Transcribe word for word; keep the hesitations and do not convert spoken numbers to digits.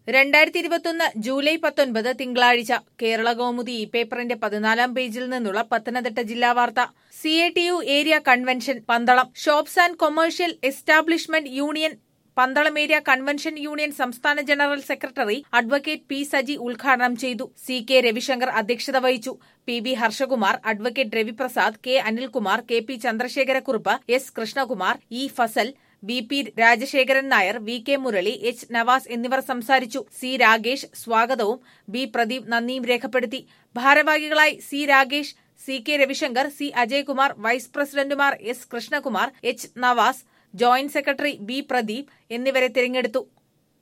രണ്ടായിരത്തി ഇരുപത്തൊന്ന് ജൂലൈ പത്തൊൻപത് തിങ്കളാഴ്ച കേരള കൗമുദി ഈ പേപ്പറിന്റെ പതിനാലാം പേജിൽ നിന്നുള്ള പത്തനംതിട്ട ജില്ലാ വാർത്ത. C A T U area convention Pandalam. Shops and commercial establishment union Pandalam area convention union സംസ്ഥാന general secretary advocate P Saji ഉദ്ഘാടനം ചെയ്തു. സി കെ രവിശങ്കർ അധ്യക്ഷത വഹിച്ചു. P B Harshakumar, advocate Raviprasad, K Anilkumar, K P Chandrasekharakurup, S Krishnakumar, E Fazal, V P Rajasekharan Nair, V K Murali, H Navas എന്നിവർ സംസാരിച്ചു. C Ragesh സ്വാഗതവും B Pradeep നന്ദിയും രേഖപ്പെടുത്തി. ഭാരവാഹികളായി C Ragesh, C K Ravishankar, C Ajaykumar, vice പ്രസിഡന്റുമാർ S Krishnakumar, H Navas, joint secretary B Pradeep എന്നിവരെ തിരഞ്ഞെടുത്തു.